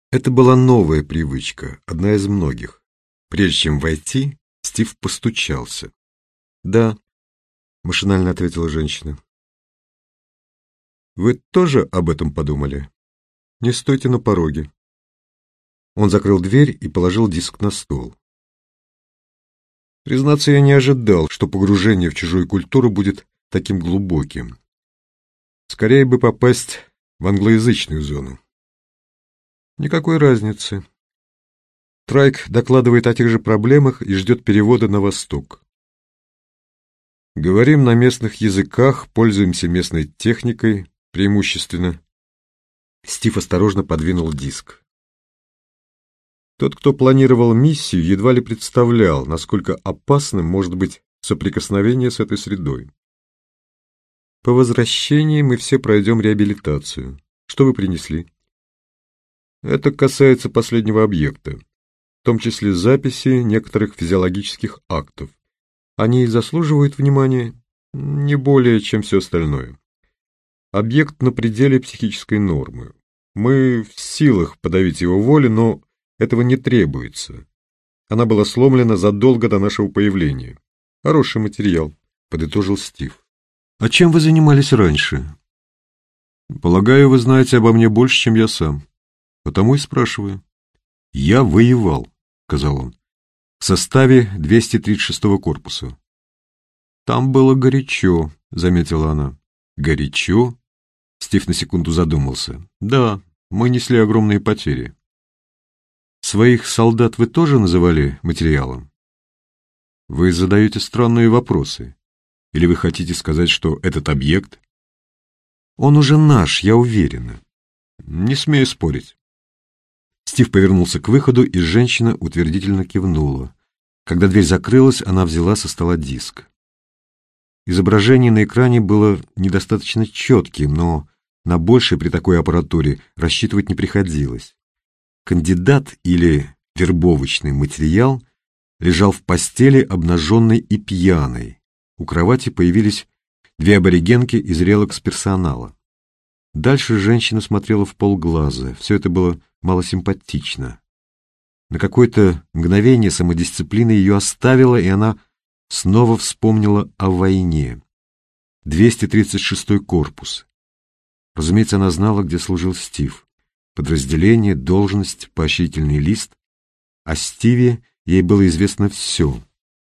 Это была новая привычка, одна из многих. Прежде чем войти, Стив постучался. «Да», — машинально ответила женщина. «Вы тоже об этом подумали? Не стойте на пороге». Он закрыл дверь и положил диск на стол. Признаться, я не ожидал, что погружение в чужую культуру будет таким глубоким. Скорее бы попасть в англоязычную зону. Никакой разницы. Трайк докладывает о тех же проблемах и ждет перевода на восток. Говорим на местных языках, пользуемся местной техникой, преимущественно. Стив осторожно подвинул диск. Тот, кто планировал миссию, едва ли представлял, насколько опасным может быть соприкосновение с этой средой. По возвращении мы все пройдем реабилитацию. Что вы принесли? Это касается последнего объекта, в том числе записи некоторых физиологических актов. Они заслуживают внимания не более, чем все остальное. Объект на пределе психической нормы. Мы в силах подавить его волю, но этого не требуется. Она была сломлена задолго до нашего появления. Хороший материал, подытожил Стив. А чем вы занимались раньше? Полагаю, вы знаете обо мне больше, чем я сам. Потому и спрашиваю. Я воевал, сказал он, в составе 236-го корпуса. Там было горячо, заметила она. Горячо? Стив на секунду задумался. Да, мы несли огромные потери. Своих солдат вы тоже называли материалом? Вы задаете странные вопросы. Или вы хотите сказать, что этот объект? Он уже наш, я уверена. Не смею спорить. Стив повернулся к выходу, и женщина утвердительно кивнула. Когда дверь закрылась, она взяла со стола диск. Изображение на экране было недостаточно четким, но на большее при такой аппаратуре рассчитывать не приходилось. Кандидат или вербовочный материал лежал в постели, обнаженной и пьяной. У кровати появились две аборигенки из релакс-персонала. Дальше женщина смотрела вполглаза. Все это было малосимпатично. На какое-то мгновение самодисциплина ее оставила, и она снова вспомнила о войне. 236-й корпус. Разумеется, она знала, где служил Стив. Подразделение, должность, поощрительный лист. О Стиве ей было известно все.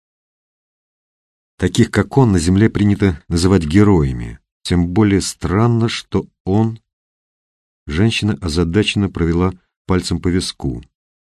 Таких, как он, на земле принято называть героями. Тем более странно, что он... Женщина озадаченно провела пальцем по виску.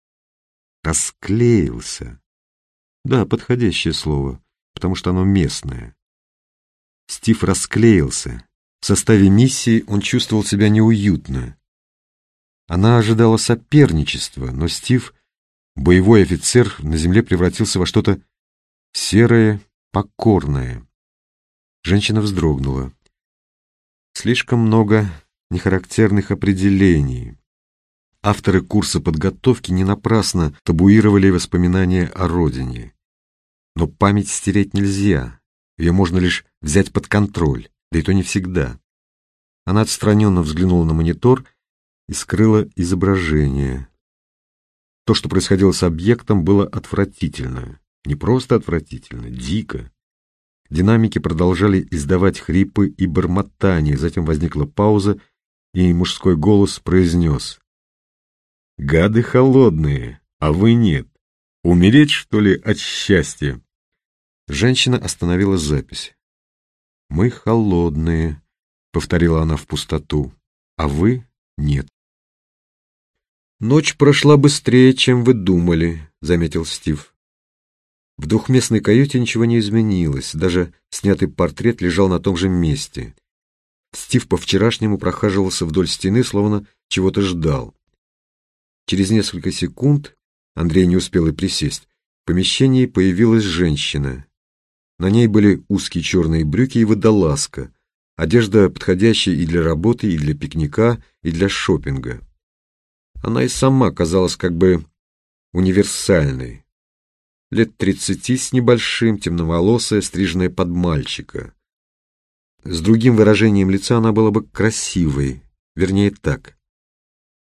Расклеился. Да, подходящее слово, потому что оно местное. Стив расклеился. В составе миссии он чувствовал себя неуютно. Она ожидала соперничества, но Стив, боевой офицер, на земле превратился во что-то серое, покорное. Женщина вздрогнула. Слишком много нехарактерных определений. Авторы курса подготовки не напрасно табуировали воспоминания о родине. Но память стереть нельзя, ее можно лишь взять под контроль, да и то не всегда. Она отстраненно взглянула на монитор и скрыла изображение. То, что происходило с объектом, было отвратительно. Не просто отвратительно, дико. Динамики продолжали издавать хрипы и бормотания, затем возникла пауза, и мужской голос произнес: «Гады холодные, а вы нет. Умереть, что ли, от счастья?» Женщина остановила запись. «Мы холодные», — повторила она в пустоту, — «а вы нет». «Ночь прошла быстрее, чем вы думали», — заметил Стив. В двухместной каюте ничего не изменилось, даже снятый портрет лежал на том же месте. Стив по-вчерашнему прохаживался вдоль стены, словно чего-то ждал. Через несколько секунд, Андрей не успел и присесть, в помещении появилась женщина. На ней были узкие черные брюки и водолазка, одежда, подходящая и для работы, и для пикника, и для шопинга. Она и сама казалась как бы универсальной. Лет 30 с небольшим, темноволосая, стриженная под мальчика. С другим выражением лица она была бы красивой, вернее так.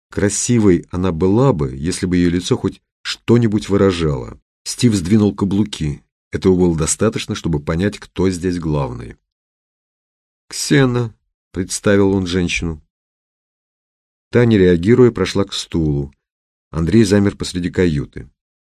красивой она была бы, если бы ее лицо хоть что-нибудь выражало. Стив сдвинул каблуки. Этого было достаточно, чтобы понять, кто здесь главный. «Ксена», — представил он женщину. Та, не реагируя, прошла к стулу. Андрей замер посреди каюты.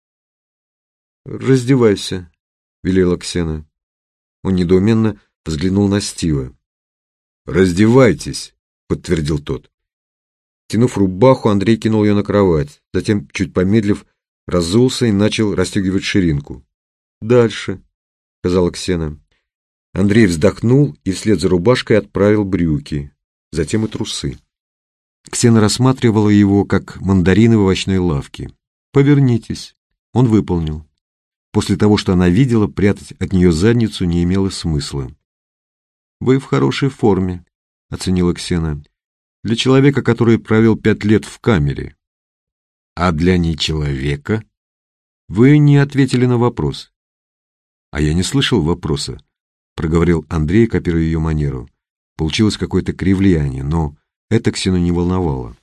«Раздевайся», — велела Ксена. Он недоуменно взглянул на Стива. «Раздевайтесь», — подтвердил тот. Тянув рубаху, Андрей кинул ее на кровать, затем, чуть помедлив, разулся и начал расстегивать ширинку. «Дальше», — сказала Ксена. Андрей вздохнул и вслед за рубашкой отправил брюки, затем и трусы. Ксена рассматривала его, как мандарины в овощной лавке. «Повернитесь». Он выполнил. После того, что она видела, прятать от нее задницу не имело смысла. «Вы в хорошей форме», — оценила Ксена. «Для человека, который провел 5 лет в камере». «А для нечеловека?» «Вы не ответили на вопрос». «А я не слышал вопроса», — проговорил Андрей, копируя ее манеру. Получилось какое-то кривляние, но это Ксену не волновало.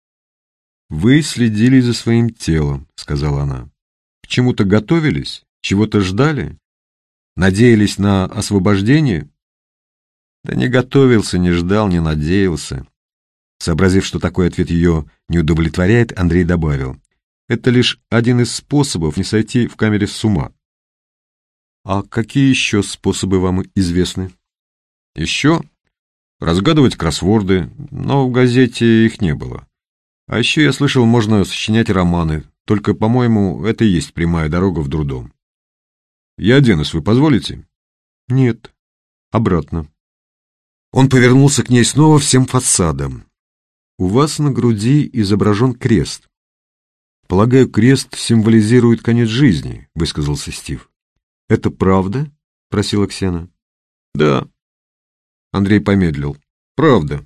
«Вы следили за своим телом», — сказала она. «К чему-то готовились? Чего-то ждали? Надеялись на освобождение?» «Да не готовился, не ждал, не надеялся». Сообразив, что такой ответ ее не удовлетворяет, Андрей добавил: «Это лишь один из способов не сойти в камере с ума». «А какие еще способы вам известны?» «Еще? Разгадывать кроссворды, но в газете их не было. А еще я слышал, можно сочинять романы, только, по-моему, это и есть прямая дорога в дурдом. Я оденусь, вы позволите?» «Нет, обратно». Он повернулся к ней снова всем фасадом. «У вас на груди изображен крест. Полагаю, крест символизирует конец жизни», — высказался Стив. «Это правда?» — просила Ксена. «Да». Андрей помедлил. «Правда».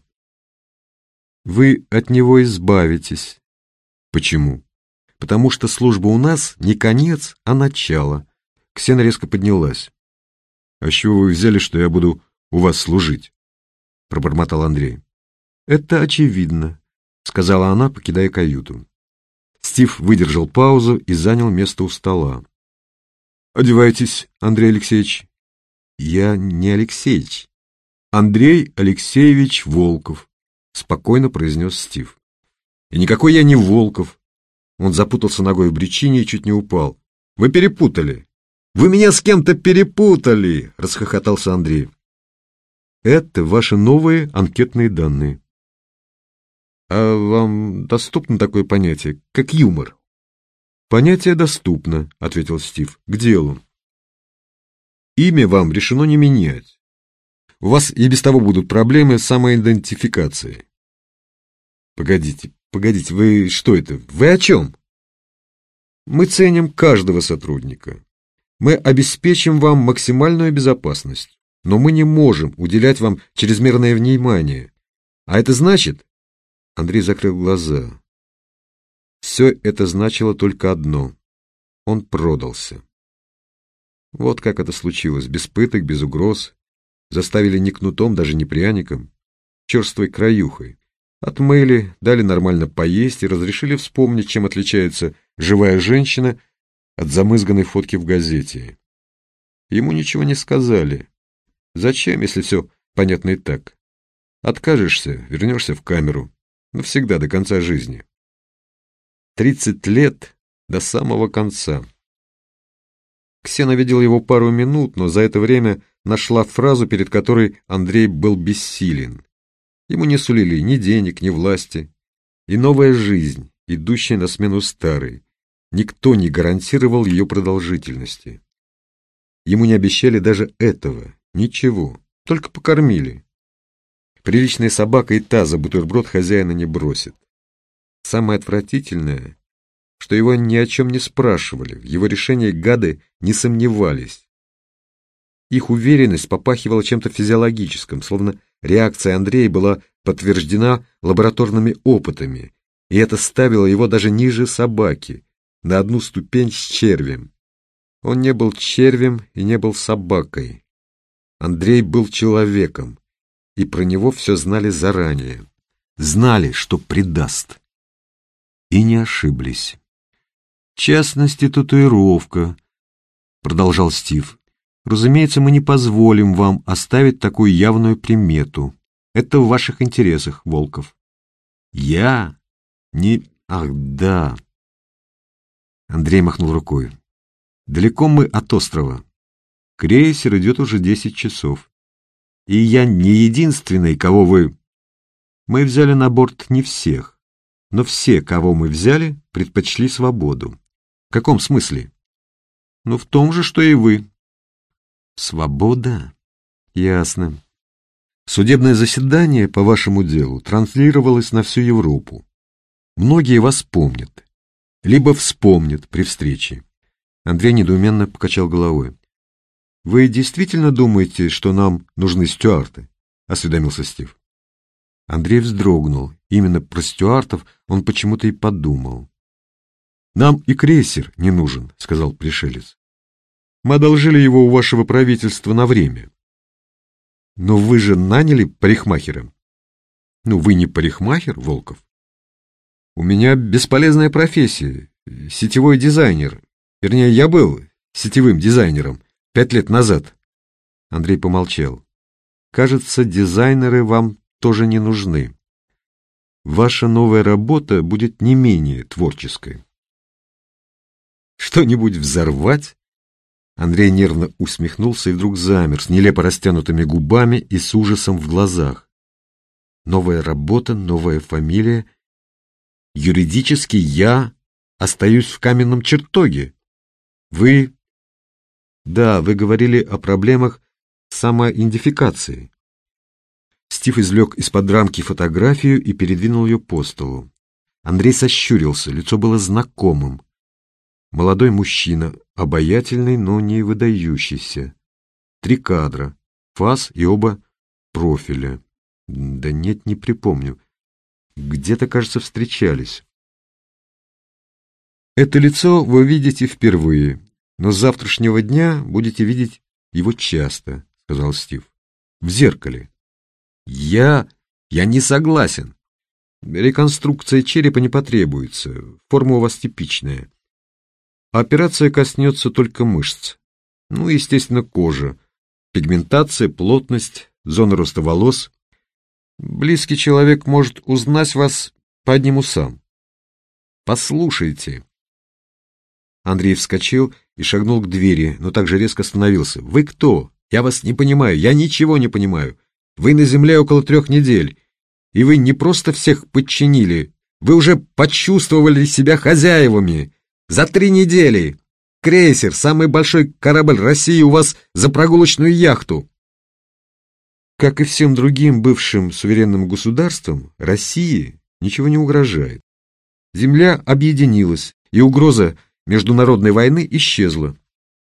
«Вы от него избавитесь». «Почему?» «Потому что служба у нас не конец, а начало». Ксена резко поднялась. «А с чего вы взяли, что я буду у вас служить?» — пробормотал Андрей. «Это очевидно», — сказала она, покидая каюту. Стив выдержал паузу и занял место у стола. «Одевайтесь, Андрей Алексеевич». «Я не Алексеевич. Андрей Алексеевич Волков», — спокойно произнес Стив. «И никакой я не Волков». Он запутался ногой в брючине и чуть не упал. «Вы перепутали. Вы меня с кем-то перепутали», — расхохотался Андрей. «Это ваши новые анкетные данные». «А вам доступно такое понятие, как юмор?» «Понятие доступно», — ответил Стив. «К делу. Имя вам решено не менять. У вас и без того будут проблемы с самоидентификацией». «Погодите, вы что это? Вы о чем?» «Мы ценим каждого сотрудника. Мы обеспечим вам максимальную безопасность, но мы не можем уделять вам чрезмерное внимание. А это значит...» Андрей закрыл глаза. Все это значило только одно. Он продался. Вот как это случилось, без пыток, без угроз. Заставили не кнутом, даже не пряником, черствой краюхой. Отмыли, дали нормально поесть и разрешили вспомнить, чем отличается живая женщина от замызганной фотки в газете. Ему ничего не сказали. Зачем, если все понятно и так? Откажешься, вернешься в камеру. Навсегда, до конца жизни. 30 лет до самого конца. Ксена видел его пару минут, но за это время нашла фразу, перед которой Андрей был бессилен. Ему не сулили ни денег, ни власти. И новая жизнь, идущая на смену старой. Никто не гарантировал ее продолжительности. Ему не обещали даже этого, ничего, только покормили. Приличная собака и та за бутерброд хозяина не бросит. Самое отвратительное, что его ни о чем не спрашивали, в его решении гады не сомневались. Их уверенность попахивала чем-то физиологическим, словно реакция Андрея была подтверждена лабораторными опытами, и это ставило его даже ниже собаки, на одну ступень с червем. Он не был червем и не был собакой. Андрей был человеком, и про него все знали заранее. Знали, что предаст. И не ошиблись. В частности, татуировка, продолжал Стив. Разумеется, мы не позволим вам оставить такую явную примету. Это в ваших интересах, Волков. Я? Не... Ах, да. Андрей махнул рукой. Далеко мы от острова. Крейсер идет уже 10 часов. И я не единственный, кого вы... Мы взяли на борт не всех, но все, кого мы взяли, предпочли свободу. В каком смысле? Ну, в том же, что и вы. Свобода? Ясно. Судебное заседание по вашему делу транслировалось на всю Европу. Многие вас помнят, либо вспомнят при встрече. Андрей недоуменно покачал головой. «Вы действительно думаете, что нам нужны стюарты?» — осведомился Стив. Андрей вздрогнул. Именно про стюартов он почему-то и подумал. «Нам и крейсер не нужен», — сказал пришелец. «Мы одолжили его у вашего правительства на время». «Но вы же наняли парикмахера». «Ну, вы не парикмахер, Волков?» «У меня бесполезная профессия, сетевой дизайнер. Вернее, я был сетевым дизайнером 5 лет назад». Андрей помолчал. «Кажется, дизайнеры вам тоже не нужны. Ваша новая работа будет не менее творческой». «Что-нибудь взорвать?» Андрей нервно усмехнулся и вдруг замер с нелепо растянутыми губами и с ужасом в глазах. Новая работа, новая фамилия. Юридически я остаюсь в каменном чертоге. Вы... Да, вы говорили о проблемах самоидентификации. Стив извлек из-под рамки фотографию и передвинул ее по столу. Андрей сощурился, лицо было знакомым. Молодой мужчина, обаятельный, но не выдающийся. 3 кадра, фас и оба профиля. Да нет, не припомню. Где-то, кажется, встречались. Это лицо вы видите впервые, но с завтрашнего дня будете видеть его часто, сказал Стив. В зеркале. Я не согласен. Реконструкция черепа не потребуется, форма у вас типичная. Операция коснется только мышц. Ну, естественно, кожа, пигментация, плотность, зона роста волос. Близкий человек может узнать вас по одним усам. Послушайте. Андрей вскочил и шагнул к двери, но также резко остановился. Вы кто? Я вас не понимаю, я ничего не понимаю. Вы на земле около 3 недель, и вы не просто всех подчинили, вы уже почувствовали себя хозяевами. За 3 недели! Крейсер, самый большой корабль России у вас за прогулочную яхту. Как и всем другим бывшим суверенным государствам, России ничего не угрожает. Земля объединилась, и угроза международной войны исчезла.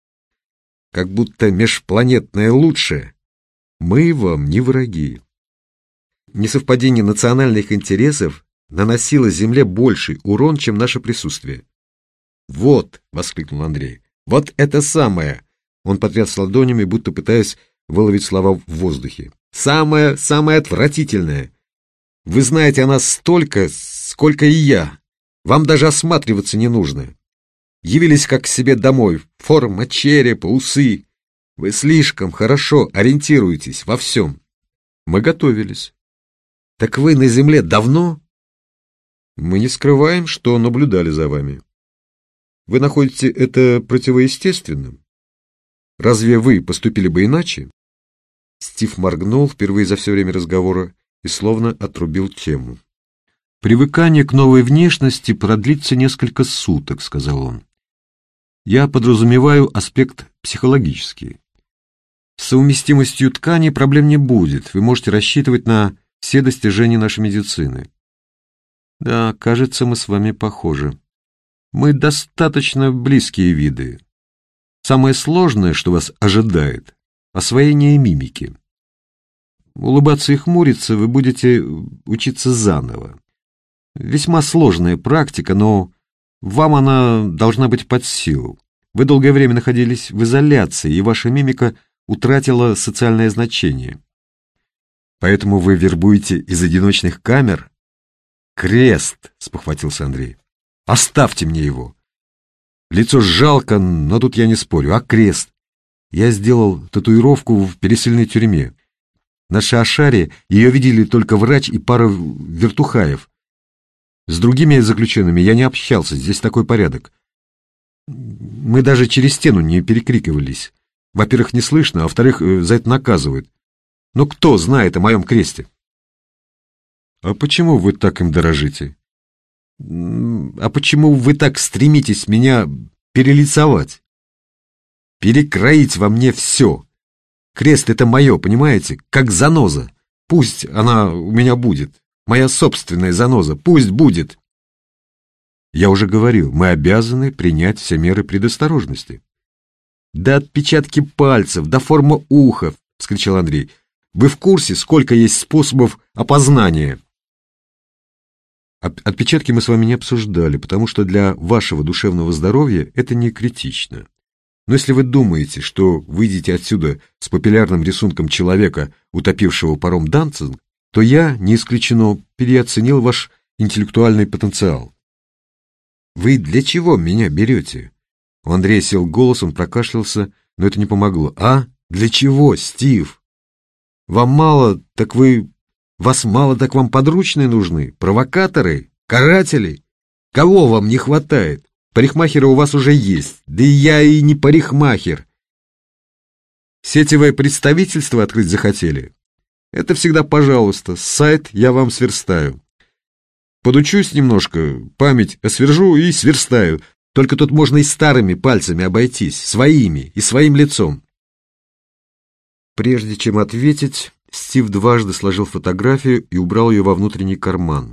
Как будто межпланетное лучшее. Мы вам не враги. Несовпадение национальных интересов наносило Земле больший урон, чем наше присутствие. «Вот!» — воскликнул Андрей. «Вот это самое!» Он потряс ладонями, будто пытаясь выловить слова в воздухе. «Самое отвратительное! Вы знаете о нас столько, сколько и я. Вам даже осматриваться не нужно. Явились как к себе домой. Форма черепа, усы. Вы слишком хорошо ориентируетесь во всем. Мы готовились. Так вы на земле давно? Мы не скрываем, что наблюдали за вами. Вы находите это противоестественным? Разве вы поступили бы иначе?» Стив моргнул впервые за все время разговора и словно отрубил тему. «Привыкание к новой внешности продлится несколько суток», — сказал он. «Я подразумеваю аспект психологический. С совместимостью тканей проблем не будет, вы можете рассчитывать на все достижения нашей медицины. Да, кажется, мы с вами похожи. Мы достаточно близкие виды. Самое сложное, что вас ожидает — освоение мимики. Улыбаться и хмуриться вы будете учиться заново. Весьма сложная практика, но вам она должна быть под силу. Вы долгое время находились в изоляции, и ваша мимика утратила социальное значение. Поэтому вы вербуете из одиночных камер? Крест, спохватился Андрей. Оставьте мне его. Лицо жалко, но тут я не спорю. А крест? Я сделал татуировку в пересыльной тюрьме. На Шаошаре ее видели только врач и пара вертухаев. С другими заключенными я не общался, здесь такой порядок. Мы даже через стену не перекрикивались. Во-первых, не слышно, а во-вторых, за это наказывают. Но кто знает о моем кресте? А почему вы так им дорожите? А почему вы так стремитесь меня перелицовать? Перекроить во мне все. Крест — это мое, понимаете? Как заноза. Пусть она у меня будет. Моя собственная заноза. Пусть будет. Я уже говорил, мы обязаны принять все меры предосторожности. Да отпечатки пальцев, да форма уха, — вскричал Андрей. Вы в курсе, сколько есть способов опознания? Отпечатки мы с вами не обсуждали, потому что для вашего душевного здоровья это не критично. Но если вы думаете, что выйдете отсюда с популярным рисунком человека, утопившего паром Данцинг, то я, не исключено, переоценил ваш интеллектуальный потенциал. Вы для чего меня берете? У Андрея сел голос, он прокашлялся, но это не помогло. А? Для чего, Стив? Вам мало, так вам подручные нужны? Провокаторы? Каратели? Кого вам не хватает? Парикмахеры у вас уже есть. Да и я и не парикмахер. Сетевое представительство открыть захотели? Это всегда пожалуйста. Сайт я вам сверстаю. Подучусь немножко, память освежу и сверстаю. Только тут можно и старыми пальцами обойтись, своими и своим лицом. Прежде чем ответить, Стив дважды сложил фотографию и убрал ее во внутренний карман.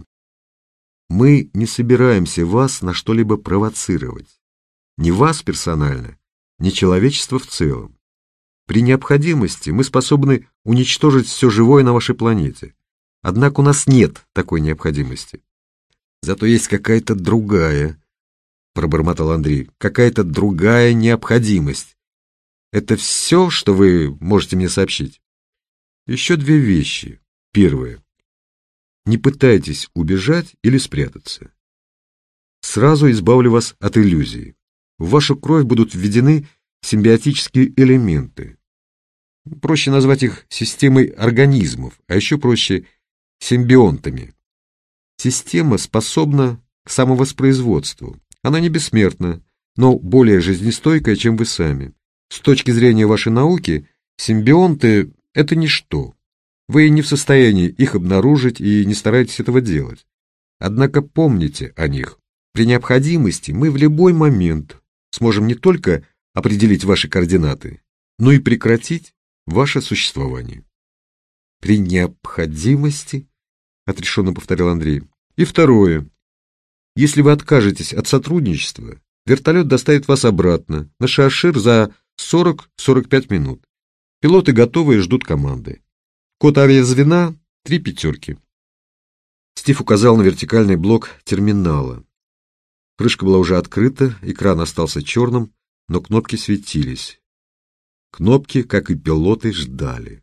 Мы не собираемся вас на что-либо провоцировать. Ни вас персонально, ни человечество в целом. При необходимости мы способны уничтожить все живое на вашей планете. Однако у нас нет такой необходимости. Зато есть какая-то другая, пробормотал Андрей, какая-то другая необходимость. Это все, что вы можете мне сообщить? Еще две вещи. Первое. Не пытайтесь убежать или спрятаться. Сразу избавлю вас от иллюзий. В вашу кровь будут введены симбиотические элементы. Проще назвать их системой организмов, а еще проще симбионтами. Система способна к самовоспроизводству. Она не бессмертна, но более жизнестойкая, чем вы сами. С точки зрения вашей науки, симбионты – это ничто. Вы не в состоянии их обнаружить и не стараетесь этого делать. Однако помните о них. При необходимости мы в любой момент сможем не только определить ваши координаты, но и прекратить ваше существование. При необходимости, отрешенно повторил Андрей. И второе. Если вы откажетесь от сотрудничества, вертолет доставит вас обратно на Шаошир за 40-45 минут. Пилоты готовы и ждут команды. Код авиазвена 3 пятерки. Стив указал на вертикальный блок терминала. Крышка была уже открыта, экран остался черным, но кнопки светились. Кнопки, как и пилоты, ждали.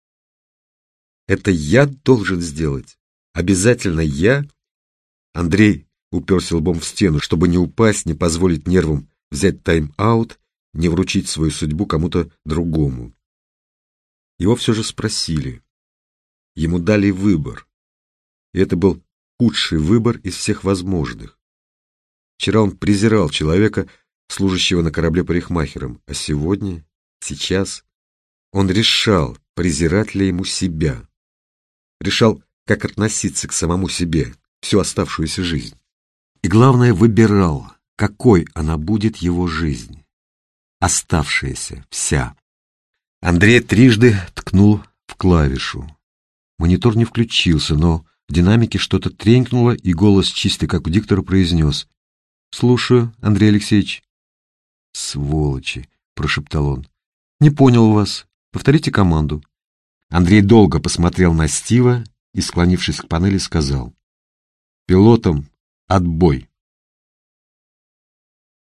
Это я должен сделать? Обязательно я? Андрей уперся лбом в стену, чтобы не упасть, не позволить нервам взять тайм-аут, не вручить свою судьбу кому-то другому. Его все же спросили. Ему дали выбор. И это был худший выбор из всех возможных. Вчера он презирал человека, служащего на корабле парикмахером, а сегодня, сейчас, он решал, презирать ли ему себя. Решал, как относиться к самому себе всю оставшуюся жизнь. И главное, выбирал, какой она будет его жизнь. Оставшаяся, вся. Андрей трижды ткнул в клавишу. Монитор не включился, но в динамике что-то тренькнуло, и голос, чистый как у диктора, произнес: «Слушаю, Андрей Алексеевич». «Сволочи!» — прошептал он. «Не понял вас. Повторите команду». Андрей долго посмотрел на Стива и, склонившись к панели, сказал: «Пилотам отбой».